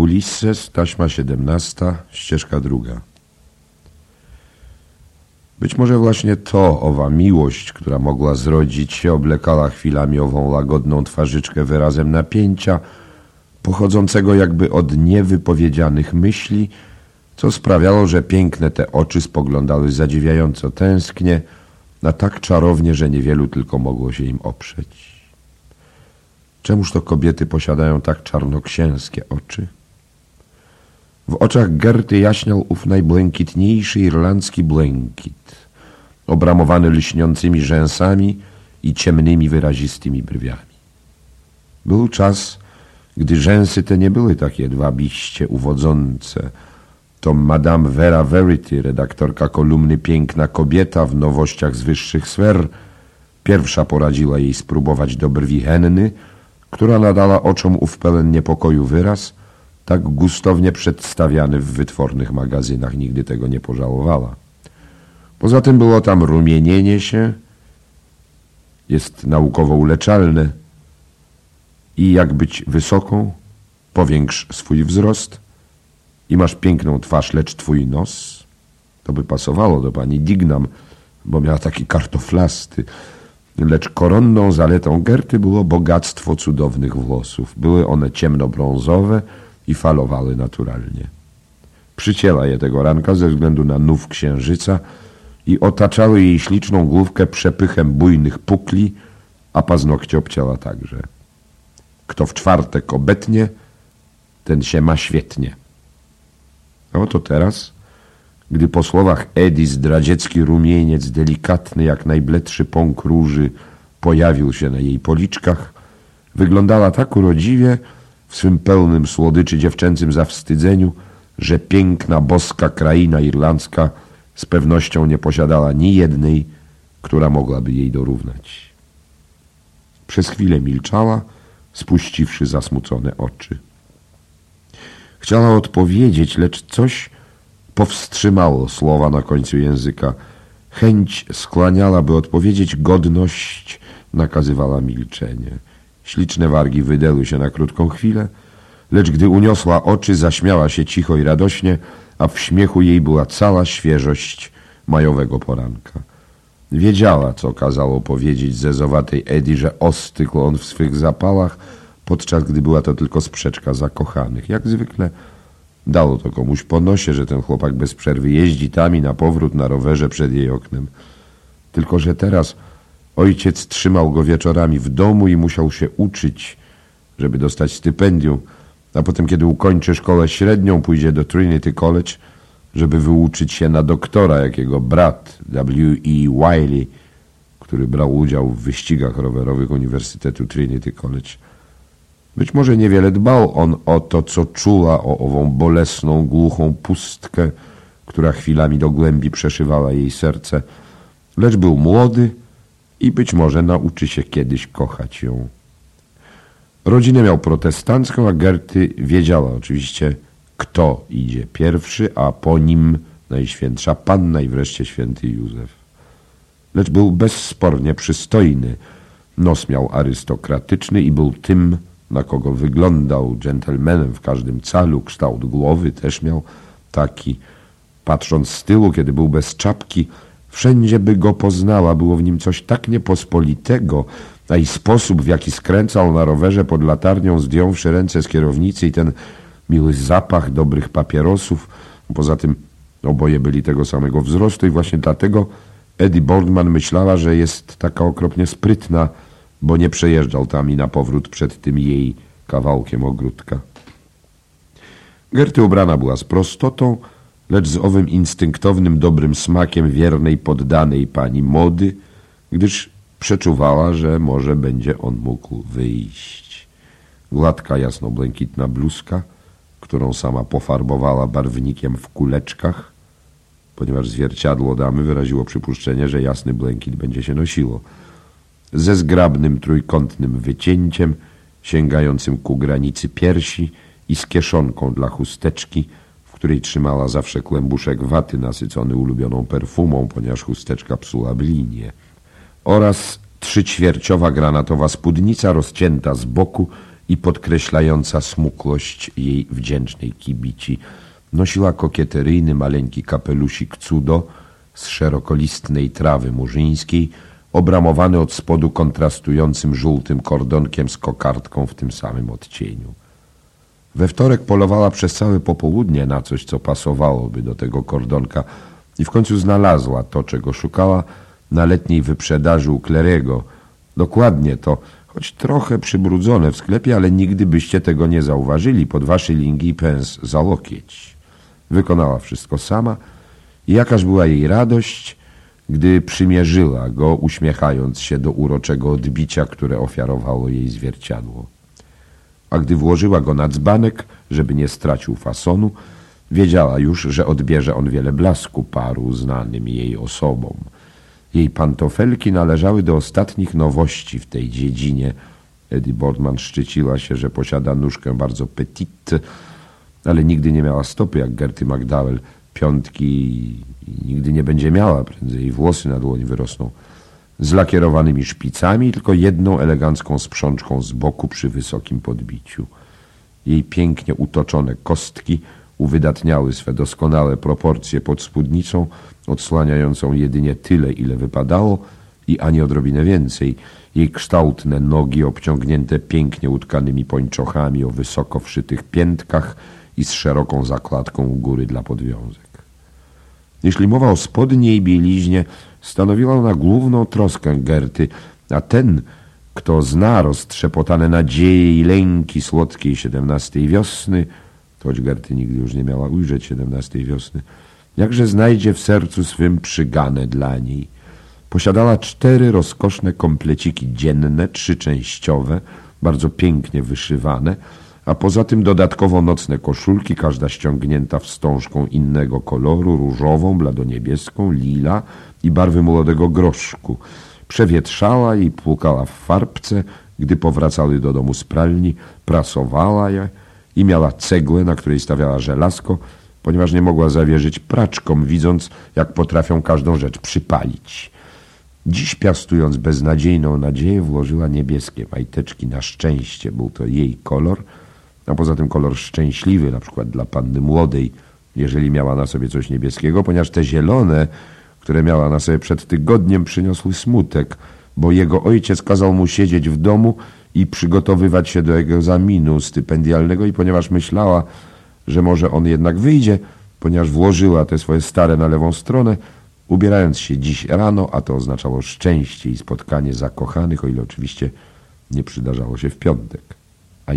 Ulisses, taśma 17, ścieżka 2. Być może właśnie to, owa miłość, która mogła zrodzić się, oblekała chwilami ową łagodną twarzyczkę wyrazem napięcia, pochodzącego jakby od niewypowiedzianych myśli, co sprawiało, że piękne te oczy spoglądały zadziwiająco tęsknie, a tak czarownie, że niewielu tylko mogło się im oprzeć. Czemuż to kobiety posiadają tak czarnoksięskie oczy? W oczach Gerty jaśniał ów najbłękitniejszy irlandzki błękit, obramowany lśniącymi rzęsami i ciemnymi, wyrazistymi brwiami. Był czas, gdy rzęsy te nie były tak jedwabiście uwodzące. To Madame Vera Verity, redaktorka kolumny Piękna Kobieta w Nowościach z wyższych sfer, pierwsza poradziła jej spróbować do brwi henny, która nadała oczom ów pełen niepokoju wyraz, tak gustownie przedstawiany w wytwornych magazynach, nigdy tego nie pożałowała. Poza tym było tam rumienienie się, jest naukowo uleczalne i jak być wysoką, powiększ swój wzrost i masz piękną twarz, lecz twój nos. To by pasowało do pani Dignam, bo miała taki kartoflasty. Lecz koronną zaletą Gerty było bogactwo cudownych włosów. Były one ciemnobrązowe i falowały naturalnie. Przycięła je tego ranka ze względu na nów księżyca i otaczały jej śliczną główkę przepychem bujnych pukli, a paznokcie obcięła także. Kto w czwartek obetnie, ten się ma świetnie. A oto teraz, gdy po słowach Edi zdradziecki rumieniec, delikatny jak najbledszy pąk róży, pojawił się na jej policzkach, wyglądała tak urodziwie w swym pełnym słodyczy dziewczęcym zawstydzeniu, że piękna, boska kraina irlandzka z pewnością nie posiadała ni jednej, która mogłaby jej dorównać. Przez chwilę milczała, spuściwszy zasmucone oczy. Chciała odpowiedzieć, lecz coś powstrzymało słowa na końcu języka. Chęć skłaniała, by odpowiedzieć, godność nakazywała milczenie. Śliczne wargi wydęły się na krótką chwilę, lecz gdy uniosła oczy, zaśmiała się cicho i radośnie, a w śmiechu jej była cała świeżość majowego poranka. Wiedziała, co kazało powiedzieć zezowatej Edi, że ostygł on w swych zapałach, podczas gdy była to tylko sprzeczka zakochanych. Jak zwykle dało to komuś po nosie, że ten chłopak bez przerwy jeździ tam i na powrót na rowerze przed jej oknem. Tylko że teraz ojciec trzymał go wieczorami w domu i musiał się uczyć, żeby dostać stypendium, a potem, kiedy ukończy szkołę średnią, pójdzie do Trinity College, żeby wyuczyć się na doktora, jak jego brat W.E. Wiley, który brał udział w wyścigach rowerowych Uniwersytetu Trinity College. Być może niewiele dbał on o to, co czuła, o ową bolesną, głuchą pustkę, która chwilami do głębi przeszywała jej serce, lecz był młody i być może nauczy się kiedyś kochać ją. Rodzinę miał protestancką, a Gerty wiedziała oczywiście, kto idzie pierwszy, a po nim Najświętsza Panna i wreszcie święty Józef. Lecz był bezspornie przystojny. Nos miał arystokratyczny i był tym, na kogo wyglądał, dżentelmenem w każdym calu. Kształt głowy też miał taki. Patrząc z tyłu, kiedy był bez czapki, wszędzie by go poznała. Było w nim coś tak niepospolitego, a i sposób, w jaki skręcał na rowerze pod latarnią, zdjąwszy ręce z kierownicy, i ten miły zapach dobrych papierosów. Poza tym oboje byli tego samego wzrostu i właśnie dlatego Eddie Boardman myślała, że jest taka okropnie sprytna, bo nie przejeżdżał tam i na powrót przed tym jej kawałkiem ogródka. Gerty ubrana była z prostotą, lecz z owym instynktownym dobrym smakiem wiernej poddanej pani mody, gdyż przeczuwała, że może będzie on mógł wyjść. Gładka, jasno-błękitna bluzka, którą sama pofarbowała barwnikiem w kuleczkach, ponieważ zwierciadło damy wyraziło przypuszczenie, że jasny błękit będzie się nosiło, ze zgrabnym trójkątnym wycięciem sięgającym ku granicy piersi i z kieszonką dla chusteczki, w której trzymała zawsze kłębuszek waty nasycony ulubioną perfumą, ponieważ chusteczka psuła blinie, oraz 3/4 granatowa spódnica rozcięta z boku i podkreślająca smukłość jej wdzięcznej kibici. Nosiła kokieteryjny maleńki kapelusik cudo z szerokolistnej trawy murzyńskiej, obramowany od spodu kontrastującym żółtym kordonkiem z kokardką w tym samym odcieniu. We wtorek polowała przez całe popołudnie na coś, co pasowałoby do tego kordonka i w końcu znalazła to, czego szukała na letniej wyprzedaży u Clarego. Dokładnie to, choć trochę przybrudzone w sklepie, ale nigdy byście tego nie zauważyli, po 2 szylingi i pens za łokieć. Wykonała wszystko sama i jakaż była jej radość, gdy przymierzyła go, uśmiechając się do uroczego odbicia, które ofiarowało jej zwierciadło. A gdy włożyła go na dzbanek, żeby nie stracił fasonu, wiedziała już, że odbierze on wiele blasku paru znanym jej osobom. Jej pantofelki należały do ostatnich nowości w tej dziedzinie. Eddie Boardman szczyciła się, że posiada nóżkę bardzo petite, ale nigdy nie miała stopy jak Gerty McDowell, piątki i nigdy nie będzie miała, prędzej jej włosy na dłoni wyrosną, z lakierowanymi szpicami, tylko jedną elegancką sprzączką z boku przy wysokim podbiciu. Jej pięknie utoczone kostki uwydatniały swe doskonałe proporcje pod spódnicą, odsłaniającą jedynie tyle, ile wypadało i ani odrobinę więcej. Jej kształtne nogi obciągnięte pięknie utkanymi pończochami o wysoko wszytych piętkach i z szeroką zakładką u góry dla podwiązek. Jeśli mowa o spodniej bieliźnie, stanowiła ona główną troskę Gerty, a ten, kto zna roztrzepotane nadzieje i lęki słodkiej 17 wiosny, choć Gerty nigdy już nie miała ujrzeć 17 wiosny, jakże znajdzie w sercu swym przygane dla niej. Posiadała 4 rozkoszne kompleciki dzienne, 3-częściowe, bardzo pięknie wyszywane, a poza tym dodatkowo nocne koszulki, każda ściągnięta wstążką innego koloru, różową, bladoniebieską, lila i barwy młodego groszku. Przewietrzała i płukała w farbce, gdy powracały do domu z pralni, prasowała je i miała cegłę, na której stawiała żelazko, ponieważ nie mogła zawierzyć praczkom, widząc, jak potrafią każdą rzecz przypalić. Dziś, piastując beznadziejną nadzieję, włożyła niebieskie majteczki. Na szczęście był to jej kolor, a poza tym kolor szczęśliwy, na przykład dla panny młodej, jeżeli miała na sobie coś niebieskiego, ponieważ te zielone, które miała na sobie przed tygodniem, przyniosły smutek, bo jego ojciec kazał mu siedzieć w domu i przygotowywać się do egzaminu stypendialnego i ponieważ myślała, że może on jednak wyjdzie, ponieważ włożyła te swoje stare na lewą stronę, ubierając się dziś rano, a to oznaczało szczęście i spotkanie zakochanych, o ile oczywiście nie przydarzało się w piątek. A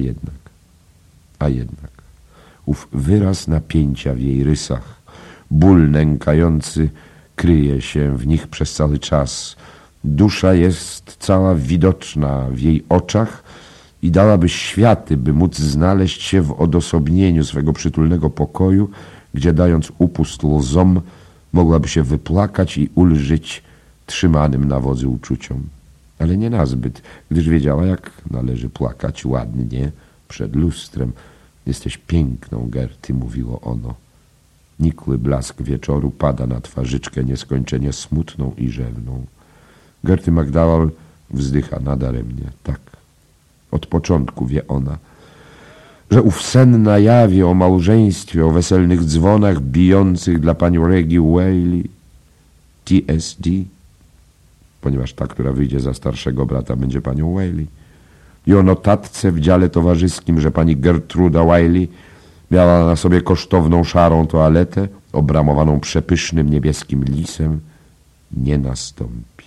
jednak, ów wyraz napięcia w jej rysach, ból nękający kryje się w nich przez cały czas. Dusza jest cała widoczna w jej oczach i dałaby światy, by móc znaleźć się w odosobnieniu swego przytulnego pokoju, gdzie dając upust łzom, mogłaby się wypłakać i ulżyć trzymanym na wodzy uczuciom. Ale nie nazbyt, gdyż wiedziała, jak należy płakać ładnie przed lustrem. Jesteś piękną, Gerty, mówiło ono. Nikły blask wieczoru pada na twarzyczkę nieskończenie smutną i rzewną. Gerty McDowell wzdycha nadaremnie. Tak, od początku wie ona, że ów sen na jawie o małżeństwie, o weselnych dzwonach bijących dla pani Reggie Whaley, TSD, ponieważ ta, która wyjdzie za starszego brata, będzie panią Whaley, i o notatce w dziale towarzyskim, że pani Gertruda Whaley miała na sobie kosztowną szarą toaletę, obramowaną przepysznym niebieskim lisem, nie nastąpi.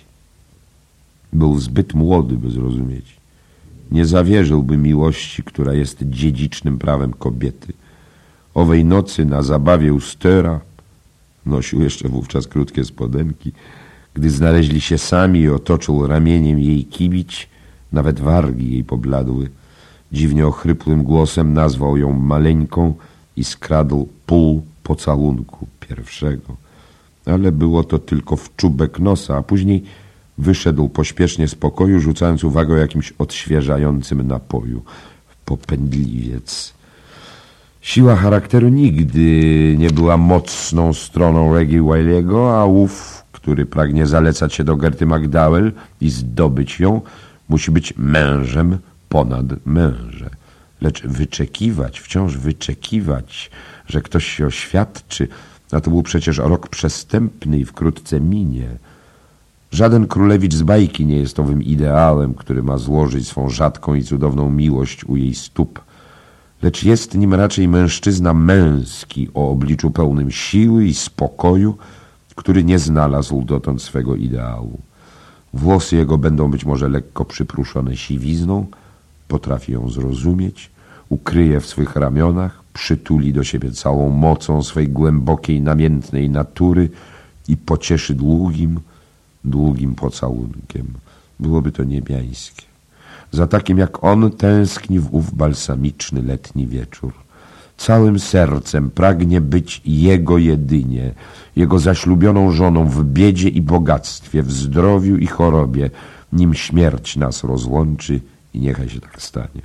Był zbyt młody, by zrozumieć. Nie zawierzyłby miłości, która jest dziedzicznym prawem kobiety. Owej nocy na zabawie u Stera, nosił jeszcze wówczas krótkie spodenki, gdy znaleźli się sami i otoczył ramieniem jej kibić, nawet wargi jej pobladły. Dziwnie ochrypłym głosem nazwał ją maleńką i skradł pół pocałunku pierwszego. Ale było to tylko w czubek nosa, a później wyszedł pośpiesznie z pokoju, rzucając uwagę o jakimś odświeżającym napoju. Popędliwiec. Siła charakteru nigdy nie była mocną stroną Reggie Whaley'ego, a ów, który pragnie zalecać się do Gerty McDowell i zdobyć ją, musi być mężem ponad męże. Lecz wyczekiwać, wciąż wyczekiwać, że ktoś się oświadczy, a to był przecież rok przestępny i wkrótce minie. Żaden królewicz z bajki nie jest owym ideałem, który ma złożyć swą rzadką i cudowną miłość u jej stóp, lecz jest nim raczej mężczyzna męski o obliczu pełnym siły i spokoju, który nie znalazł dotąd swego ideału. Włosy jego będą być może lekko przypruszone siwizną, potrafi ją zrozumieć, ukryje w swych ramionach, przytuli do siebie całą mocą swej głębokiej, namiętnej natury i pocieszy długim pocałunkiem. Byłoby to niebiańskie. Za takim jak on tęskni w ów balsamiczny letni wieczór. Całym sercem pragnie być jego jedynie, jego zaślubioną żoną w biedzie i bogactwie, w zdrowiu i chorobie, nim śmierć nas rozłączy i niechaj się tak stanie.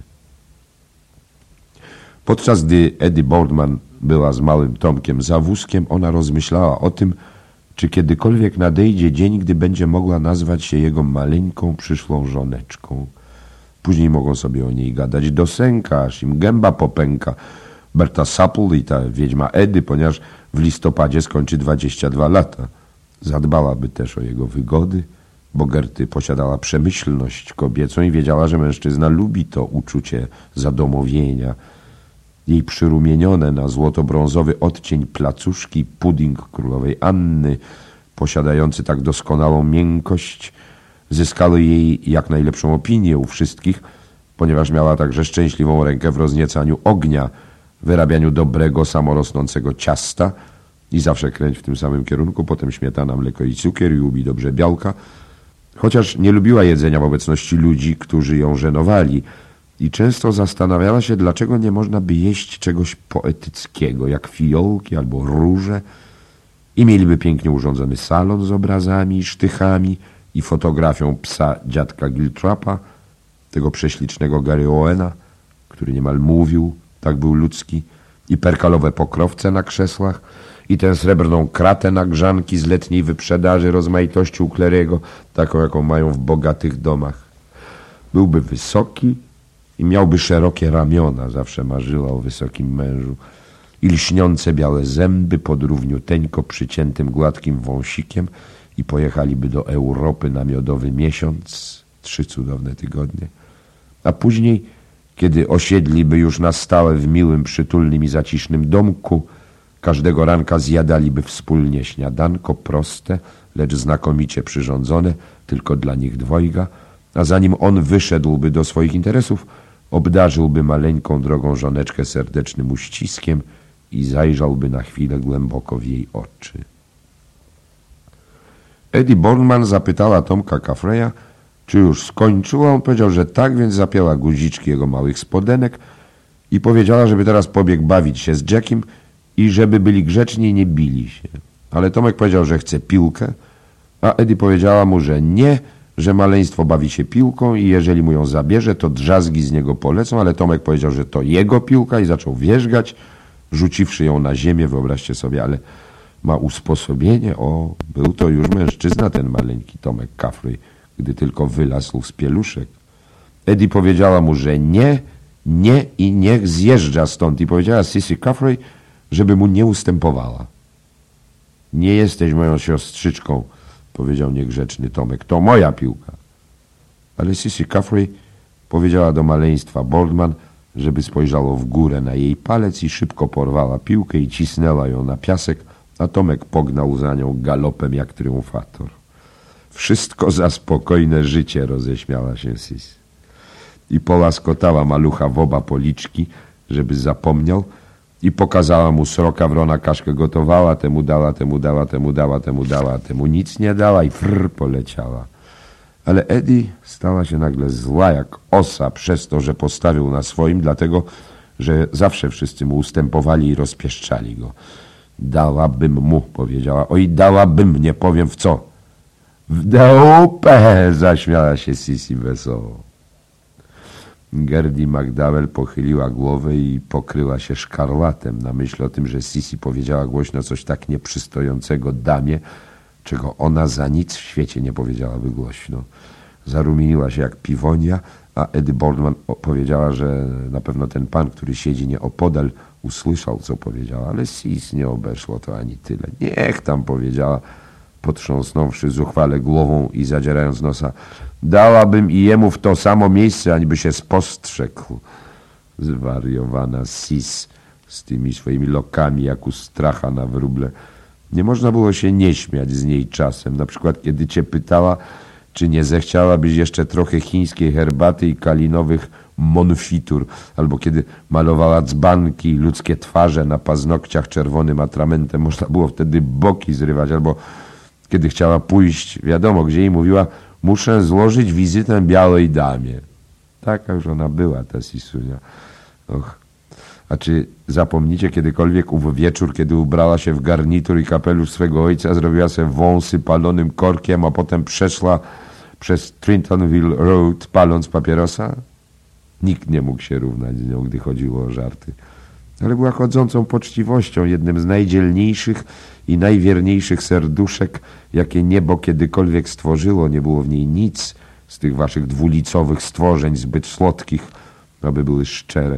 Podczas gdy Eddie Boardman była z małym Tomkiem za wózkiem, ona rozmyślała o tym, czy kiedykolwiek nadejdzie dzień, gdy będzie mogła nazwać się jego maleńką, przyszłą żoneczką. Później mogą sobie o niej gadać do sęka, aż im gęba popęka. Berta Supple i ta wiedźma Eddie, ponieważ w listopadzie skończy 22 lata. Zadbałaby też o jego wygody, bo Gerty posiadała przemyślność kobiecą i wiedziała, że mężczyzna lubi to uczucie zadomowienia. Jej przyrumienione na złoto-brązowy odcień placuszki pudding królowej Anny, posiadający tak doskonałą miękkość, zyskały jej jak najlepszą opinię u wszystkich, ponieważ miała także szczęśliwą rękę w rozniecaniu ognia, wyrabianiu dobrego, samorosnącego ciasta i zawsze kręć w tym samym kierunku, potem śmietana, mleko i cukier i lubi dobrze białka, chociaż nie lubiła jedzenia w obecności ludzi, którzy ją żenowali i często zastanawiała się, dlaczego nie można by jeść czegoś poetyckiego, jak fijołki albo róże, i mieliby pięknie urządzony salon z obrazami i sztychami i fotografią psa dziadka Giltrapa, tego prześlicznego Gary Owena, który niemal mówił, tak był ludzki, i perkalowe pokrowce na krzesłach, i tę srebrną kratę na grzanki z letniej wyprzedaży rozmaitości u Clary'ego, taką jaką mają w bogatych domach. Byłby wysoki i miałby szerokie ramiona, zawsze marzyła o wysokim mężu, i lśniące białe zęby pod równiuteńko przyciętym gładkim wąsikiem, i pojechaliby do Europy na miodowy miesiąc, 3 cudowne tygodnie, a później, kiedy osiedliby już na stałe w miłym, przytulnym i zacisznym domku, każdego ranka zjadaliby wspólnie śniadanko proste, lecz znakomicie przyrządzone, tylko dla nich dwojga, a zanim on wyszedłby do swoich interesów, obdarzyłby maleńką drogą żoneczkę serdecznym uściskiem i zajrzałby na chwilę głęboko w jej oczy. Eddie Boardman zapytała Tomka Caffreya, czy już skończyła. On powiedział, że tak, więc zapięła guziczki jego małych spodenek i powiedziała, żeby teraz pobiegł bawić się z Jackiem i żeby byli grzeczni i nie bili się. Ale Tomek powiedział, że chce piłkę, a Eddie powiedziała mu, że nie, że maleństwo bawi się piłką i jeżeli mu ją zabierze, to drzazgi z niego polecą, ale Tomek powiedział, że to jego piłka i zaczął wierzgać, rzuciwszy ją na ziemię, wyobraźcie sobie, ale ma usposobienie. O, był to już mężczyzna, ten maleńki Tomek Caffrey, gdy tylko wylazł z pieluszek. Eddie powiedziała mu, że nie i niech zjeżdża stąd i powiedziała Sissy Caffrey, żeby mu nie ustępowała. Nie jesteś moją siostrzyczką, powiedział niegrzeczny Tomek, to moja piłka. Ale Sissy Caffrey powiedziała do maleństwa Boardman, żeby spojrzało w górę na jej palec i szybko porwała piłkę i cisnęła ją na piasek, a Tomek pognał za nią galopem jak triumfator. Wszystko za spokojne życie, roześmiała się Sissy. I połaskotała malucha w oba policzki, żeby zapomniał, i pokazała mu sroka, wrona kaszkę gotowała, temu dała, temu dała, temu dała, temu dała, temu nic nie dała i poleciała. Ale Eddie stała się nagle zła jak osa przez to, że postawił na swoim, dlatego, że zawsze wszyscy mu ustępowali i rozpieszczali go. Dałabym mu, powiedziała. Oj, dałabym, nie powiem w co. W dupę, zaśmiała się Sissy wesoło. Gertie McDowell pochyliła głowę i pokryła się szkarłatem na myśl o tym, że Sissy powiedziała głośno coś tak nieprzystojącego damie, czego ona za nic w świecie nie powiedziałaby głośno. Zarumieniła się jak piwonia, a Eddie Boardman powiedziała, że na pewno ten pan, który siedzi nieopodal, usłyszał, co powiedziała, ale Sis nie obeszło to ani tyle. Niech tam, powiedziała, potrząsnąwszy zuchwale głową i zadzierając nosa. Dałabym i jemu w to samo miejsce, aniby się spostrzegł. Zwariowana Sis z tymi swoimi lokami jak u stracha na wróble. Nie można było się nie śmiać z niej czasem. Na przykład kiedy cię pytała, czy nie zechciałabyś jeszcze trochę chińskiej herbaty i kalinowych monfitur, albo kiedy malowała dzbanki i ludzkie twarze na paznokciach czerwonym atramentem, można było wtedy boki zrywać, albo kiedy chciała pójść, wiadomo gdzie, i mówiła, muszę złożyć wizytę białej damie. Taka już ona była, ta Sisunia. Och. A czy zapomnicie kiedykolwiek ów wieczór, kiedy ubrała się w garnitur i kapelusz swego ojca, zrobiła sobie wąsy palonym korkiem, a potem przeszła przez Trentonville Road, paląc papierosa? Nikt nie mógł się równać z nią, gdy chodziło o żarty. Ale była chodzącą poczciwością, jednym z najdzielniejszych i najwierniejszych serduszek, jakie niebo kiedykolwiek stworzyło. Nie było w niej nic z tych waszych dwulicowych stworzeń zbyt słodkich, aby były szczere.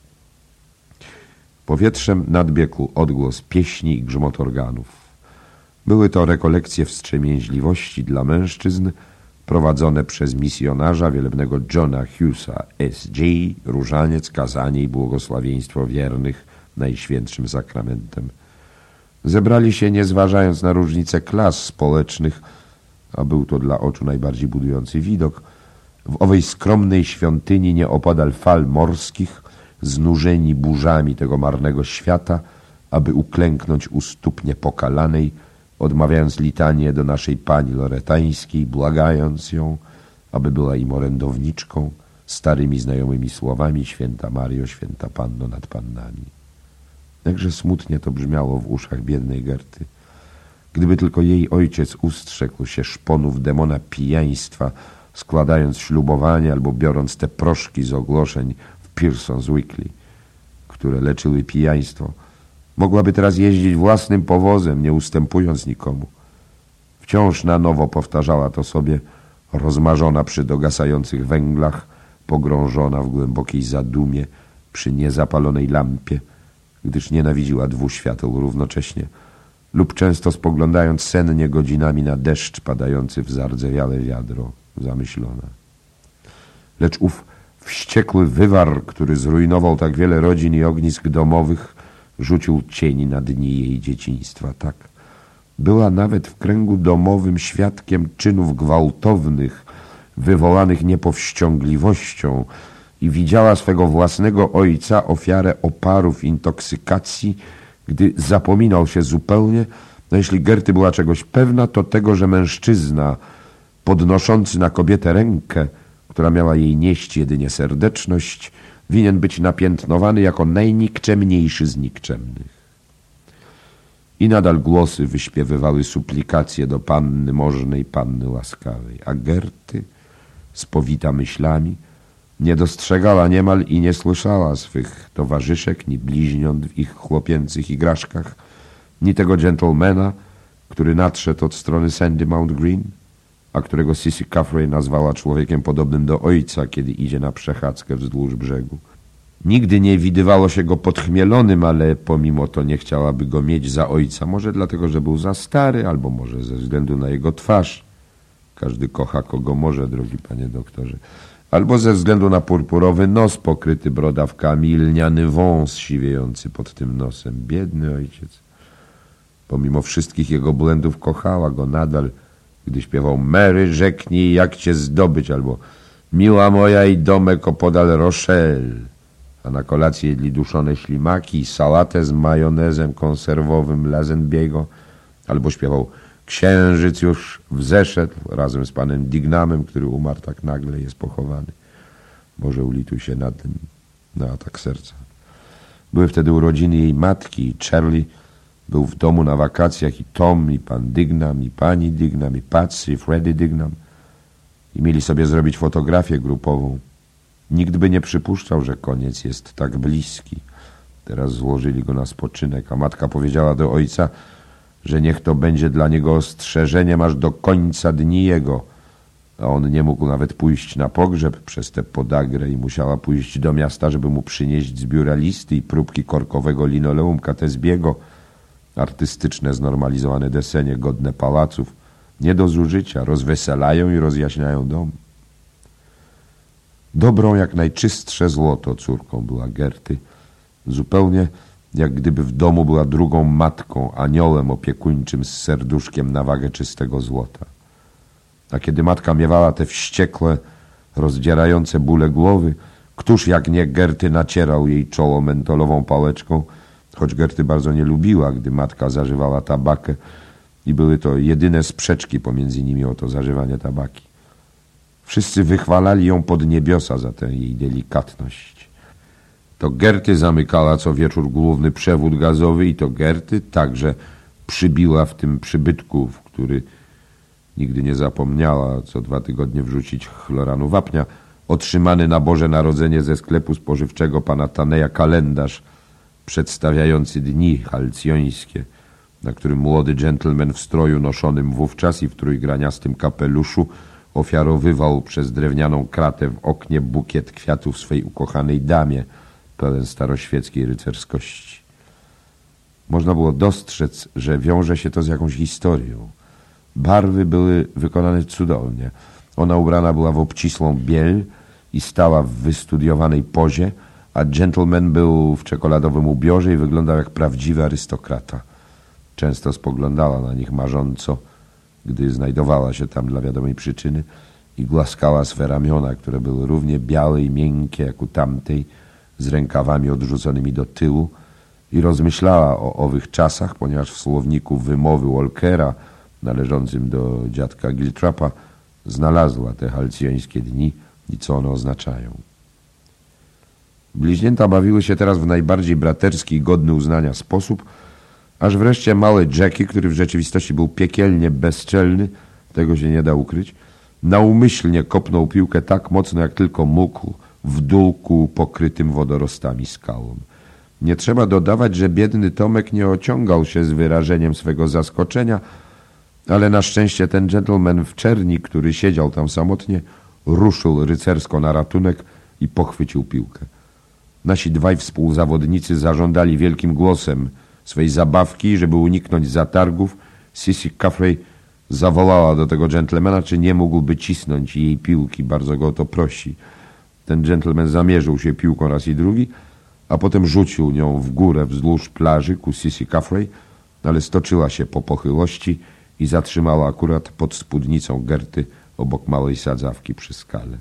Powietrzem nadbiegł odgłos pieśni i grzmot organów. Były to rekolekcje wstrzemięźliwości dla mężczyzn prowadzone przez misjonarza wielebnego Johna Hughesa, S.J., różaniec, kazanie i błogosławieństwo wiernych najświętszym sakramentem. Zebrali się, nie zważając na różnice klas społecznych, a był to dla oczu najbardziej budujący widok, w owej skromnej świątyni nieopodal fal morskich, znużeni burzami tego marnego świata, aby uklęknąć u stóp niepokalanej, odmawiając litanię do naszej Pani Loretańskiej, błagając ją, aby była im orędowniczką, starymi znajomymi słowami święta Mario, święta Panno nad Pannami. Jakże smutnie to brzmiało w uszach biednej Gerty. Gdyby tylko jej ojciec ustrzegł się szponów demona pijaństwa, składając ślubowanie albo biorąc te proszki z ogłoszeń w Pearson's Weekly, które leczyły pijaństwo, mogłaby teraz jeździć własnym powozem, nie ustępując nikomu. Wciąż na nowo powtarzała to sobie, rozmarzona przy dogasających węglach, pogrążona w głębokiej zadumie przy niezapalonej lampie, gdyż nienawidziła dwóch świateł równocześnie, lub często spoglądając sennie godzinami na deszcz padający w zardzewiałe wiadro, zamyślona. Lecz ów wściekły wywar, który zrujnował tak wiele rodzin i ognisk domowych, rzucił cień na dni jej dzieciństwa. Tak, była nawet w kręgu domowym świadkiem czynów gwałtownych, wywołanych niepowściągliwością, i widziała swego własnego ojca, ofiarę oparów intoksykacji, gdy zapominał się zupełnie, no jeśli Gerty była czegoś pewna, to tego, że mężczyzna podnoszący na kobietę rękę, która miała jej nieść jedynie serdeczność, winien być napiętnowany jako najnikczemniejszy z nikczemnych. I nadal głosy wyśpiewywały suplikacje do Panny Możnej, Panny Łaskawej, a Gerty, spowita myślami, nie dostrzegała niemal i nie słyszała swych towarzyszek, ni bliźniąt w ich chłopięcych igraszkach, ni tego gentlemana, który nadszedł od strony Sandy Mount Green, a którego Sissy Caffrey nazwała człowiekiem podobnym do ojca, kiedy idzie na przechadzkę wzdłuż brzegu. Nigdy nie widywało się go podchmielonym, ale pomimo to nie chciałaby go mieć za ojca. Może dlatego, że był za stary, albo może ze względu na jego twarz. Każdy kocha kogo może, drogi panie doktorze. Albo ze względu na purpurowy nos pokryty brodawkami i lniany wąs siwiejący pod tym nosem. Biedny ojciec. Pomimo wszystkich jego błędów kochała go nadal, gdy śpiewał Mary, rzeknij, jak cię zdobyć, albo miła moja i domek opodal Rochelle, a na kolację jedli duszone ślimaki i sałatę z majonezem konserwowym Lazenbiego, albo śpiewał Księżyc już wzeszedł razem z panem Dignamem, który umarł tak nagle, jest pochowany. Boże, ulituj się nad tym, na atak serca. Były wtedy urodziny jej matki i Charlie był w domu na wakacjach i Tom, i pan Dignam, i pani Dignam, i Patsy, i Freddie Dignam. I mieli sobie zrobić fotografię grupową. Nikt by nie przypuszczał, że koniec jest tak bliski. Teraz złożyli go na spoczynek, a matka powiedziała do ojca, że niech to będzie dla niego ostrzeżeniem aż do końca dni jego, a on nie mógł nawet pójść na pogrzeb przez tę podagrę i musiała pójść do miasta, żeby mu przynieść z biura listy i próbki korkowego linoleum Katesbiego, artystyczne, znormalizowane desenie, godne pałaców, nie do zużycia, rozweselają i rozjaśniają dom. Dobrą jak najczystsze złoto córką była Gerty, zupełnie jak gdyby w domu była drugą matką, aniołem opiekuńczym z serduszkiem na wagę czystego złota. A kiedy matka miewała te wściekłe, rozdzierające bóle głowy, któż jak nie Gerty nacierał jej czoło mentolową pałeczką, choć Gerty bardzo nie lubiła, gdy matka zażywała tabakę i były to jedyne sprzeczki pomiędzy nimi o to zażywanie tabaki. Wszyscy wychwalali ją pod niebiosa za tę jej delikatność. To Gerty zamykała co wieczór główny przewód gazowy i to Gerty także przybiła w tym przybytku, w który nigdy nie zapomniała co 2 tygodnie wrzucić chloranu wapnia, otrzymany na Boże Narodzenie ze sklepu spożywczego pana Taneja kalendarz przedstawiający dni halcjońskie, na którym młody dżentelmen w stroju noszonym wówczas i w trójgraniastym kapeluszu ofiarowywał przez drewnianą kratę w oknie bukiet kwiatów swej ukochanej damie, pełen staroświeckiej rycerskości. Można było dostrzec, że wiąże się to z jakąś historią. Barwy były wykonane cudownie. Ona ubrana była w obcisłą biel i stała w wystudiowanej pozie, a gentleman był w czekoladowym ubiorze i wyglądał jak prawdziwy arystokrata. Często spoglądała na nich marząco, gdy znajdowała się tam dla wiadomej przyczyny i głaskała swe ramiona, które były równie białe i miękkie jak u tamtej, z rękawami odrzuconymi do tyłu i rozmyślała o owych czasach, ponieważ w słowniku wymowy Walkera należącym do dziadka Giltrapa znalazła te halcjońskie dni i co one oznaczają. Bliźnięta bawiły się teraz w najbardziej braterski i godny uznania sposób, aż wreszcie mały Jackie, który w rzeczywistości był piekielnie bezczelny, tego się nie da ukryć, naumyślnie kopnął piłkę tak mocno jak tylko mógł w dółku pokrytym wodorostami skałą. Nie trzeba dodawać, że biedny Tomek nie ociągał się z wyrażeniem swego zaskoczenia, ale na szczęście ten gentleman w czerni, który siedział tam samotnie, ruszył rycersko na ratunek i pochwycił piłkę. Nasi dwaj współzawodnicy zażądali wielkim głosem swej zabawki, żeby uniknąć zatargów. Sissy Caffrey zawołała do tego gentlemana, czy nie mógłby cisnąć jej piłki, bardzo go o to prosi. Ten gentleman zamierzył się piłką raz i drugi, a potem rzucił nią w górę wzdłuż plaży ku Sissy Caffrey, ale stoczyła się po pochyłości i zatrzymała akurat pod spódnicą Gerty obok małej sadzawki przy skale.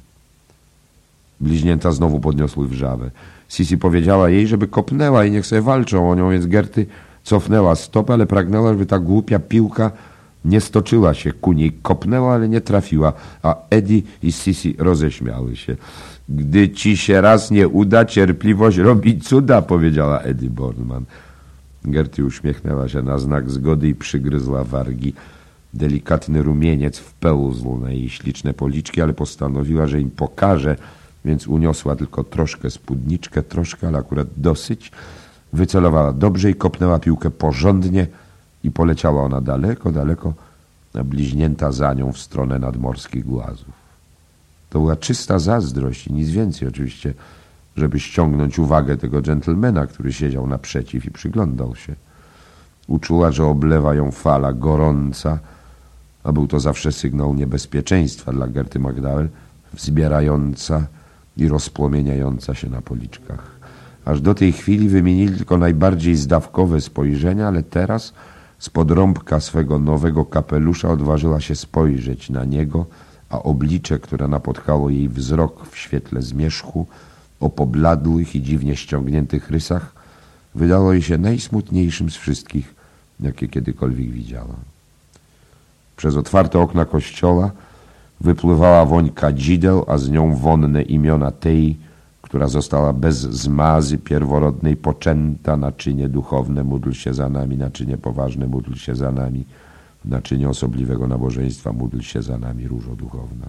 Bliźnięta znowu podniosły wrzawę. Sissy powiedziała jej, żeby kopnęła i niech sobie walczą o nią, więc Gerty cofnęła stopę, ale pragnęła, żeby ta głupia piłka nie stoczyła się ku niej. Kopnęła, ale nie trafiła, a Eddie i Sissy roześmiały się. Gdy ci się raz nie uda, cierpliwość robi cuda, powiedziała Eddie Boardman. Gerty uśmiechnęła się na znak zgody i przygryzła wargi. Delikatny rumieniec wpełzł na jej śliczne policzki, ale postanowiła, że im pokaże, więc uniosła tylko troszkę spódniczkę, ale akurat dosyć. Wycelowała dobrze i kopnęła piłkę porządnie i poleciała ona daleko, daleko, a bliźnięta za nią w stronę nadmorskich głazów. To była czysta zazdrość i nic więcej oczywiście, żeby ściągnąć uwagę tego gentlemana, który siedział naprzeciw i przyglądał się. Uczuła, że oblewa ją fala gorąca, a był to zawsze sygnał niebezpieczeństwa dla Gerty McDowell, wzbierająca i rozpłomieniająca się na policzkach. Aż do tej chwili wymienili tylko najbardziej zdawkowe spojrzenia, ale teraz spod rąbka swego nowego kapelusza odważyła się spojrzeć na niego, a oblicze, które napotkało jej wzrok w świetle zmierzchu, o pobladłych i dziwnie ściągniętych rysach, wydało jej się najsmutniejszym z wszystkich, jakie kiedykolwiek widziała. Przez otwarte okna kościoła wypływała woń kadzideł, a z nią wonne imiona tej, która została bez zmazy pierworodnej poczęta, naczynie duchowne, módl się za nami, naczynie poważne, módl się za nami, naczynie osobliwego nabożeństwa, módl się za nami, różo duchowna.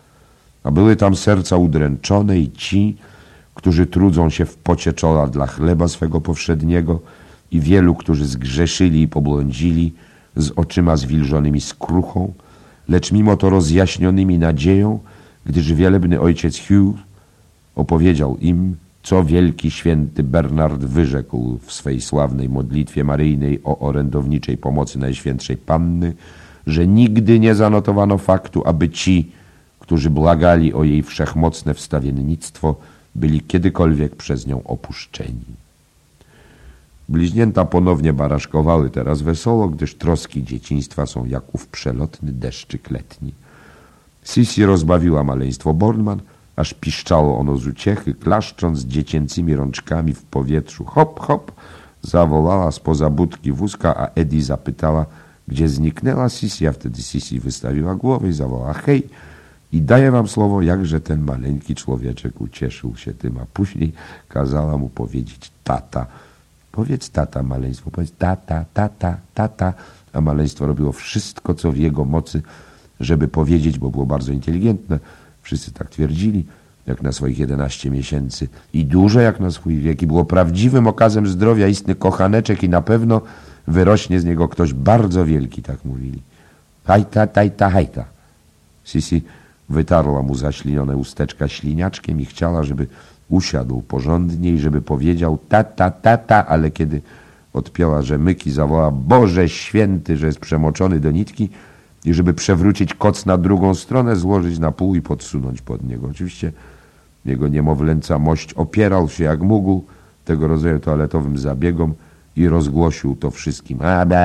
A były tam serca udręczone i ci, którzy trudzą się w pocie czoła dla chleba swego powszedniego i wielu, którzy zgrzeszyli i pobłądzili, z oczyma zwilżonymi skruchą, lecz mimo to rozjaśnionymi nadzieją, gdyż wielebny ojciec Hugh opowiedział im, co wielki święty Bernard wyrzekł w swej sławnej modlitwie maryjnej o orędowniczej pomocy Najświętszej Panny, że nigdy nie zanotowano faktu, aby ci, którzy błagali o jej wszechmocne wstawiennictwo, byli kiedykolwiek przez nią opuszczeni. Bliźnięta ponownie baraszkowały teraz wesoło, gdyż troski dzieciństwa są jak ów przelotny deszczyk letni. Sissy rozbawiła maleństwo Boardman, aż piszczało ono z uciechy, klaszcząc dziecięcymi rączkami w powietrzu. Hop, hop, zawołała spoza budki wózka, a Eddie zapytała, gdzie zniknęła Sissy, a wtedy Sissy wystawiła głowę i zawołała hej. I daję wam słowo, jakże ten maleńki człowieczek ucieszył się tym, a później kazała mu powiedzieć tata. Powiedz tata, maleństwo, powiedz tata, tata, tata. A maleństwo robiło wszystko, co w jego mocy, żeby powiedzieć, bo było bardzo inteligentne. Wszyscy tak twierdzili, jak na swoich 11 miesięcy. I duże jak na swój wiek. I było prawdziwym okazem zdrowia, istny kochaneczek i na pewno wyrośnie z niego ktoś bardzo wielki, tak mówili. Hajta, tajta, hajta. Sissy wytarła mu zaślinione usteczka śliniaczkiem i chciała, żeby usiadł porządnie i żeby powiedział tata, tata, ale kiedy odpięła rzemyki, zawołała Boże święty, że jest przemoczony do nitki i żeby przewrócić koc na drugą stronę, złożyć na pół i podsunąć pod niego. Oczywiście jego niemowlęca mość opierał się jak mógł tego rodzaju toaletowym zabiegom i rozgłosił to wszystkim.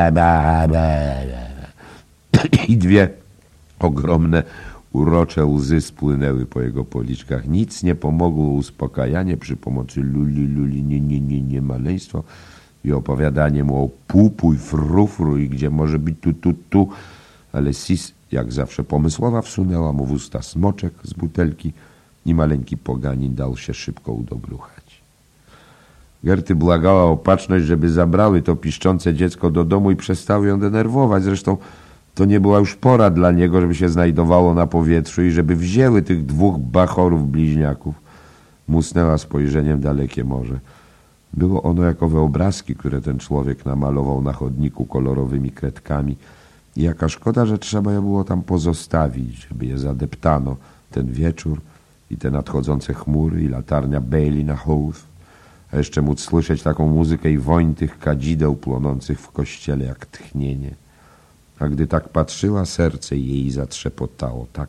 I dwie ogromne urocze łzy spłynęły po jego policzkach. Nic nie pomogło uspokajanie przy pomocy luli, nie, maleństwo i opowiadanie mu o pupu i frufru i gdzie może być tu. Ale Sis, jak zawsze pomysłowa, wsunęła mu w usta smoczek z butelki i maleńki poganin dał się szybko udobruchać. Gerty błagała o opatrzność, żeby zabrały to piszczące dziecko do domu i przestały ją denerwować. Zresztą to nie była już pora dla niego, żeby się znajdowało na powietrzu i żeby wzięły tych dwóch bachorów bliźniaków. Musnęła spojrzeniem dalekie morze. Było ono jak owe obrazki, które ten człowiek namalował na chodniku kolorowymi kredkami. I jaka szkoda, że trzeba je było tam pozostawić, żeby je zadeptano ten wieczór i te nadchodzące chmury i latarnia Bailey na Howth, a jeszcze móc słyszeć taką muzykę i woń tych kadzideł płonących w kościele jak tchnienie. A gdy tak patrzyła, serce jej zatrzepotało tak.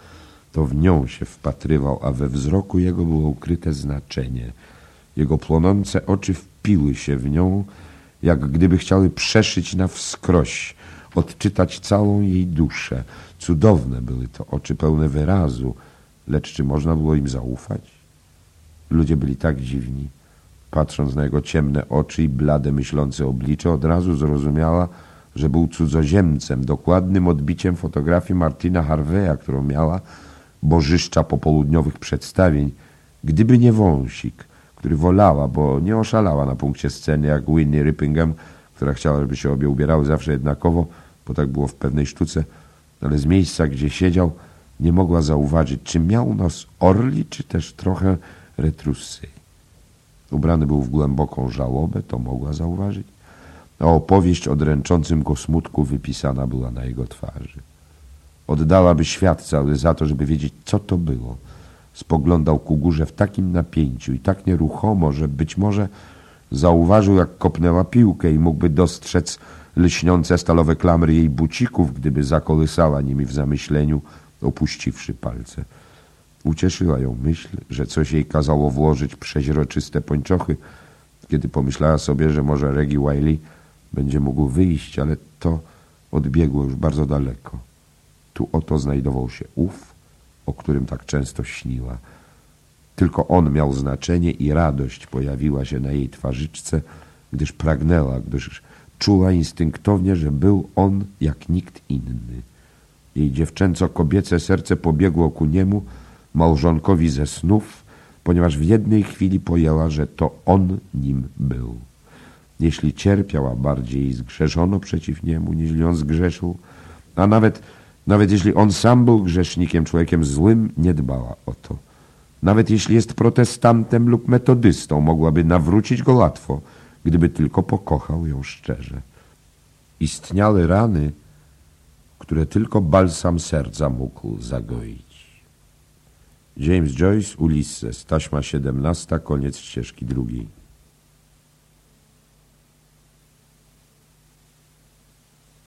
To w nią się wpatrywał, a we wzroku jego było ukryte znaczenie. Jego płonące oczy wpiły się w nią, jak gdyby chciały przeszyć na wskroś, odczytać całą jej duszę. Cudowne były to oczy, pełne wyrazu, lecz czy można było im zaufać? Ludzie byli tak dziwni. Patrząc na jego ciemne oczy i blade myślące oblicze, od razu zrozumiała, że był cudzoziemcem, dokładnym odbiciem fotografii Martina Harveya, którą miała, bożyszcza popołudniowych przedstawień, gdyby nie wąsik, który wolała, bo nie oszalała na punkcie sceny jak Winnie Rippingham, która chciała, żeby się obie ubierały zawsze jednakowo, bo tak było w pewnej sztuce, ale z miejsca, gdzie siedział, nie mogła zauważyć, czy miał nos orli, czy też trochę retrusy. Ubrany był w głęboką żałobę, to mogła zauważyć, a opowieść o dręczącym go smutku wypisana była na jego twarzy. Oddałaby świat cały za to, żeby wiedzieć, co to było. Spoglądał ku górze w takim napięciu i tak nieruchomo, że być może zauważył, jak kopnęła piłkę i mógłby dostrzec lśniące stalowe klamry jej bucików, gdyby zakolysała nimi w zamyśleniu, opuściwszy palce. Ucieszyła ją myśl, że coś jej kazało włożyć przeźroczyste pończochy, kiedy pomyślała sobie, że może Reggie Wiley będzie mógł wyjść, ale to odbiegło już bardzo daleko. Tu oto znajdował się ów, o którym tak często śniła. Tylko on miał znaczenie i radość pojawiła się na jej twarzyczce, gdyż pragnęła, gdyż czuła instynktownie, że był on jak nikt inny. Jej dziewczęco-kobiece serce pobiegło ku niemu, małżonkowi ze snów, ponieważ w jednej chwili pojęła, że to on nim był. Jeśli cierpiała, bardziej zgrzeszono przeciw niemu, niż on zgrzeszył, a nawet jeśli on sam był grzesznikiem, człowiekiem złym, nie dbała o to. Nawet jeśli jest protestantem lub metodystą, mogłaby nawrócić go łatwo, gdyby tylko pokochał ją szczerze. Istniały rany, które tylko balsam serca mógł zagoić. James Joyce, Ulysses, taśma 17, koniec ścieżki 2.